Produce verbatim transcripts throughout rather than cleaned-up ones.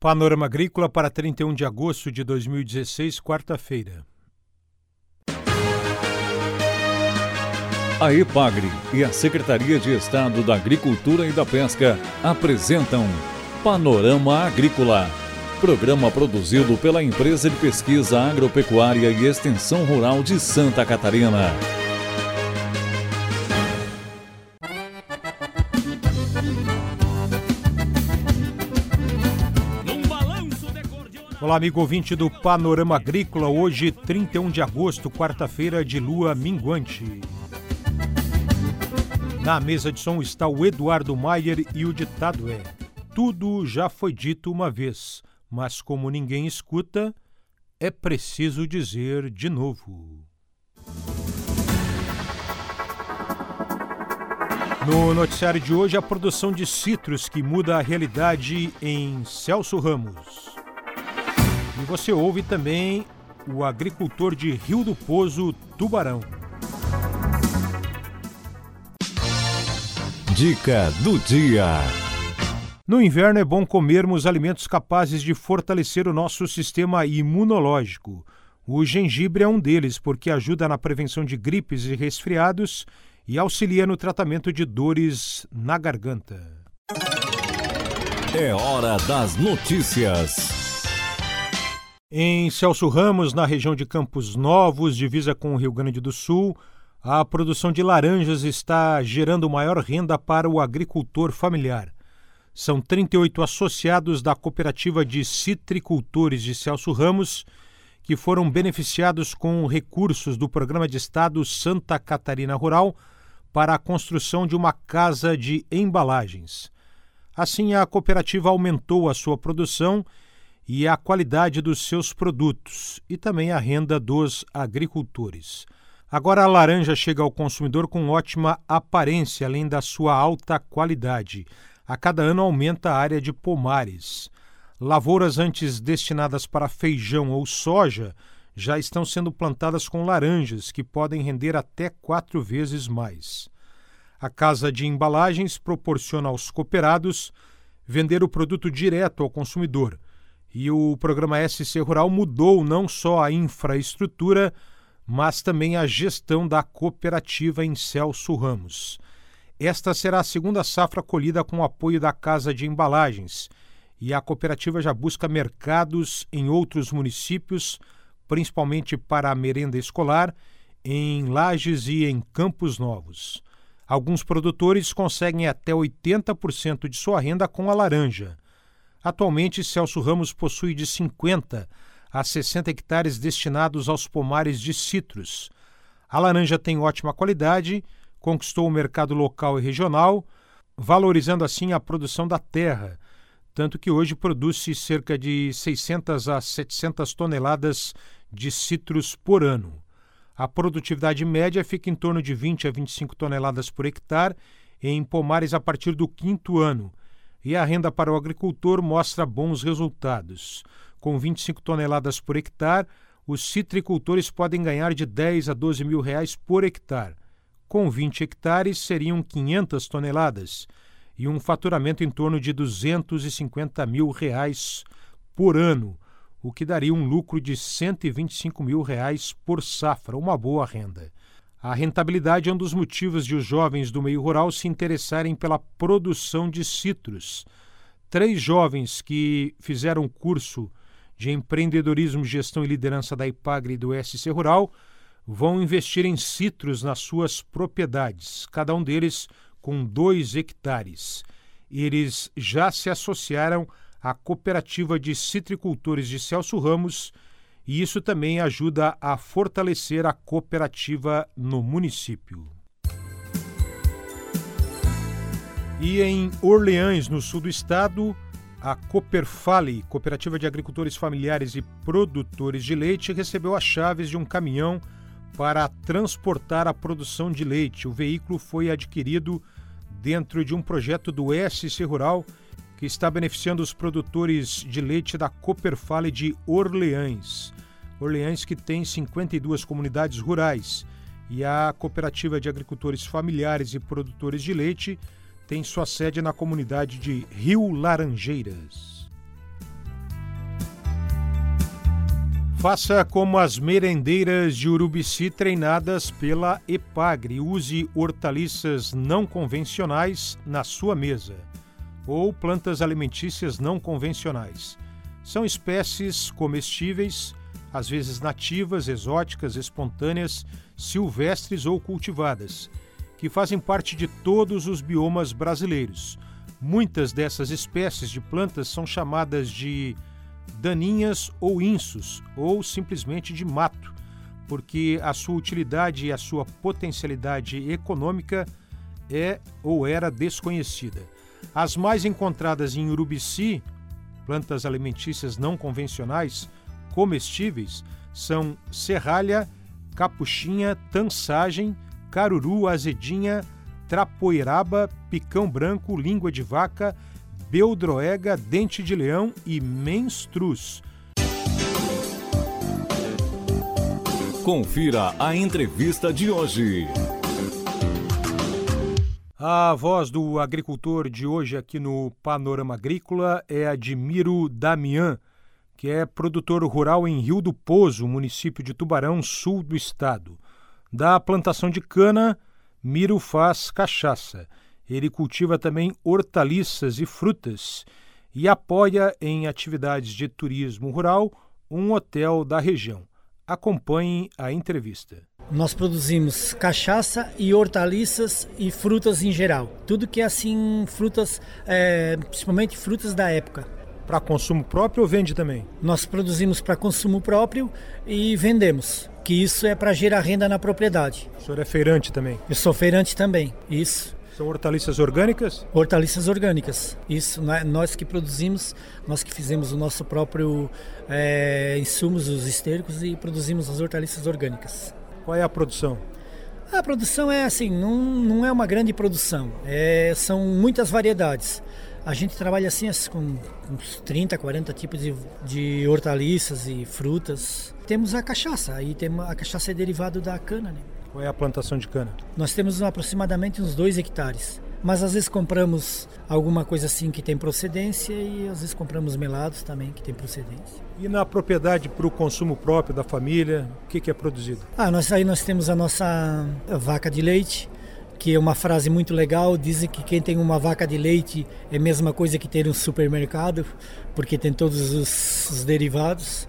Panorama Agrícola para trinta e um de agosto de dois mil e dezesseis, quarta-feira. A EPAGRE e a Secretaria de Estado da Agricultura e da Pesca apresentam Panorama Agrícola, programa produzido pela Empresa de Pesquisa Agropecuária e Extensão Rural de Santa Catarina. Olá, amigo ouvinte do Panorama Agrícola, hoje trinta e um de agosto, quarta-feira de lua minguante. Na mesa de som está o Eduardo Maier e o ditado é: tudo já foi dito uma vez, mas como ninguém escuta, é preciso dizer de novo. No noticiário de hoje, a produção de citros que muda a realidade em Celso Ramos. E você ouve também o agricultor de Rio do Pozo, Tubarão. Dica do dia. No inverno é bom comermos alimentos capazes de fortalecer o nosso sistema imunológico. O gengibre é um deles porque ajuda na prevenção de gripes e resfriados e auxilia no tratamento de dores na garganta. É hora das notícias. Em Celso Ramos, na região de Campos Novos, divisa com o Rio Grande do Sul, a produção de laranjas está gerando maior renda para o agricultor familiar. São trinta e oito associados da Cooperativa de Citricultores de Celso Ramos que foram beneficiados com recursos do Programa de Estado Santa Catarina Rural para a construção de uma casa de embalagens. Assim, a cooperativa aumentou a sua produção e a qualidade dos seus produtos e também a renda dos agricultores. Agora a laranja chega ao consumidor com ótima aparência, além da sua alta qualidade. A cada ano aumenta a área de pomares. Lavouras antes destinadas para feijão ou soja já estão sendo plantadas com laranjas, que podem render até quatro vezes mais. A casa de embalagens proporciona aos cooperados vender o produto direto ao consumidor. E o programa S C Rural mudou não só a infraestrutura, mas também a gestão da cooperativa em Celso Ramos. Esta será a segunda safra colhida com o apoio da Casa de Embalagens, e a cooperativa já busca mercados em outros municípios, principalmente para a merenda escolar, em Lages e em Campos Novos. Alguns produtores conseguem até oitenta por cento de sua renda com a laranja. Atualmente, Celso Ramos possui de cinquenta a sessenta hectares destinados aos pomares de citros. A laranja tem ótima qualidade, conquistou o mercado local e regional, valorizando assim a produção da terra, tanto que hoje produz-se cerca de seiscentas a setecentas toneladas de citros por ano. A produtividade média fica em torno de vinte a vinte e cinco toneladas por hectare em pomares a partir do quinto ano, e a renda para o agricultor mostra bons resultados. Com vinte e cinco toneladas por hectare, os citricultores podem ganhar de dez a doze mil reais por hectare. Com vinte hectares, seriam quinhentas toneladas e um faturamento em torno de duzentos e cinquenta mil reais por ano, o que daria um lucro de cento e vinte e cinco mil reais por safra, uma boa renda. A rentabilidade é um dos motivos de os jovens do meio rural se interessarem pela produção de citros. Três jovens que fizeram o curso de empreendedorismo, gestão e liderança da EPAGRE e do S C Rural vão investir em citros nas suas propriedades, cada um deles com dois hectares. Eles já se associaram à Cooperativa de Citricultores de Celso Ramos, e isso também ajuda a fortalecer a cooperativa no município. E em Orleans, no sul do estado, a Cooperfale, Cooperativa de Agricultores Familiares e Produtores de Leite, recebeu as chaves de um caminhão para transportar a produção de leite. O veículo foi adquirido dentro de um projeto do S C Rural que está beneficiando os produtores de leite da Cooperfale de Orleans. Orleans, que tem cinquenta e duas comunidades rurais, e a Cooperativa de Agricultores Familiares e Produtores de Leite tem sua sede na comunidade de Rio Laranjeiras. Faça como as merendeiras de Urubici treinadas pela EPAGRE. Use hortaliças não convencionais na sua mesa ou plantas alimentícias não convencionais. São espécies comestíveis, às vezes nativas, exóticas, espontâneas, silvestres ou cultivadas, que fazem parte de todos os biomas brasileiros. Muitas dessas espécies de plantas são chamadas de daninhas ou insos, ou simplesmente de mato, porque a sua utilidade e a sua potencialidade econômica é ou era desconhecida. As mais encontradas em Urubici, plantas alimentícias não convencionais, comestíveis, são serralha, capuchinha, tansagem, caruru, azedinha, trapoeraba, picão branco, língua de vaca, beldroega, dente de leão e menstruz. Confira a entrevista de hoje. A voz do agricultor de hoje aqui no Panorama Agrícola é a de Miro Damian, que é produtor rural em Rio do Pozo, município de Tubarão, sul do estado. Da plantação de cana, Miro faz cachaça. Ele cultiva também hortaliças e frutas e apoia em atividades de turismo rural um hotel da região. Acompanhe a entrevista. Nós produzimos cachaça e hortaliças e frutas em geral. Tudo que é assim, frutas, é, principalmente frutas da época. Para consumo próprio ou vende também? Nós produzimos para consumo próprio e vendemos, que isso é para gerar renda na propriedade. O senhor é feirante também? Eu sou feirante também, isso. São hortaliças orgânicas? Hortaliças orgânicas, isso. Nós que produzimos, nós que fizemos o nosso próprio é, insumos, os estéricos, e produzimos as hortaliças orgânicas. Qual é a produção? A produção é assim, não, não é uma grande produção, é, são muitas variedades. A gente trabalha assim com uns trinta, quarenta tipos de, de hortaliças e frutas. Temos a cachaça, aí tem, a cachaça é derivado da cana, né? Qual é a plantação de cana? Nós temos aproximadamente uns dois hectares, mas às vezes compramos alguma coisa assim que tem procedência e às vezes compramos melados também que tem procedência. E na propriedade para o consumo próprio da família, o que, que é produzido? Ah, nós, aí nós temos a nossa vaca de leite, que é uma frase muito legal, dizem que quem tem uma vaca de leite é a mesma coisa que ter um supermercado, porque tem todos os, os derivados.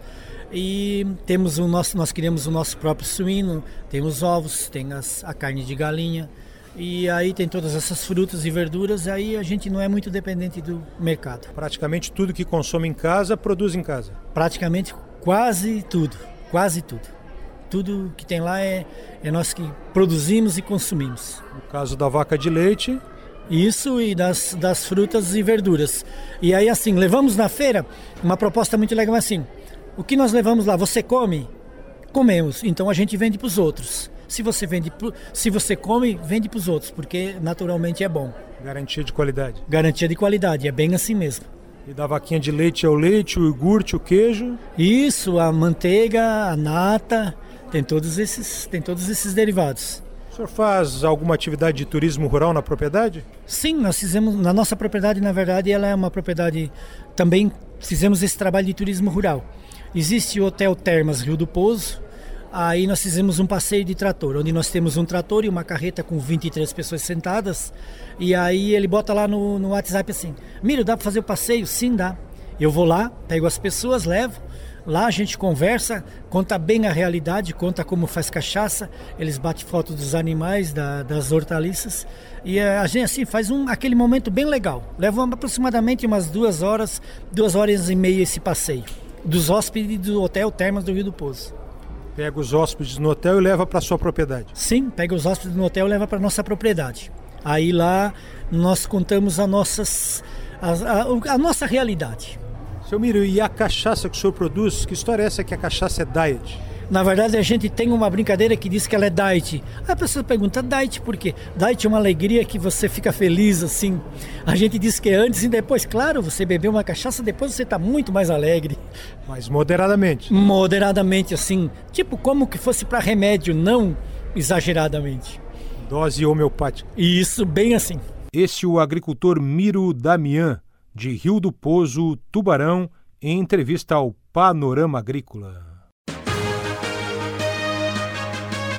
E temos o nosso, nós criamos o nosso próprio suíno, tem os ovos, tem as, a carne de galinha, e aí tem todas essas frutas e verduras, aí a gente não é muito dependente do mercado. Praticamente tudo que consome em casa, produz em casa? Praticamente quase tudo, quase tudo. Tudo que tem lá é, é nós que produzimos e consumimos. No caso da vaca de leite... Isso, e das, das frutas e verduras. E aí assim, levamos na feira uma proposta muito legal assim, o que nós levamos lá, você come? Comemos, então a gente vende para os outros. Se você, vende, se você come, vende para os outros, porque naturalmente é bom. Garantia de qualidade. Garantia de qualidade, é bem assim mesmo. E da vaquinha de leite é o leite, o iogurte, o queijo? Isso, a manteiga, a nata, tem todos esses, tem todos esses derivados. O senhor faz alguma atividade de turismo rural na propriedade? Sim, nós fizemos, na nossa propriedade, na verdade, ela é uma propriedade, também fizemos esse trabalho de turismo rural. Existe o Hotel Termas Rio do Pozo, aí nós fizemos um passeio de trator, onde nós temos um trator e uma carreta com vinte e três pessoas sentadas, e aí ele bota lá no, no WhatsApp assim, Miro, dá para fazer o passeio? Sim, dá. Eu vou lá, pego as pessoas, levo, lá a gente conversa, conta bem a realidade, conta como faz cachaça, eles batem foto dos animais, da, das hortaliças, e a gente assim faz um, aquele momento bem legal. Leva aproximadamente umas duas horas, duas horas e meia esse passeio. Dos hóspedes do Hotel Termas do Rio do Pozo. Pega os hóspedes no hotel e leva para sua propriedade? Sim, pega os hóspedes no hotel e leva para nossa propriedade. Aí lá nós contamos a, nossas, a, a, a nossa realidade. Seu Miro, e a cachaça que o senhor produz, que história é essa que a cachaça é diet? Na verdade, a gente tem uma brincadeira que diz que ela é diet. Aí a pessoa pergunta, diet por quê? Diet é uma alegria que você fica feliz, assim. A gente diz que é antes e depois. Claro, você bebeu uma cachaça, depois você está muito mais alegre. Mas moderadamente? Moderadamente, assim. Tipo, como que fosse para remédio, não exageradamente. Dose homeopática. Isso, bem assim. Esse é o agricultor Miro Damian, de Rio do Pozo, Tubarão, em entrevista ao Panorama Agrícola.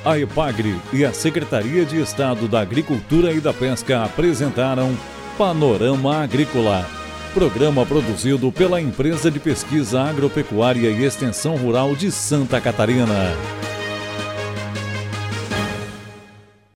A EPAGRE e a Secretaria de Estado da Agricultura e da Pesca apresentaram Panorama Agrícola, programa produzido pela Empresa de Pesquisa Agropecuária e Extensão Rural de Santa Catarina.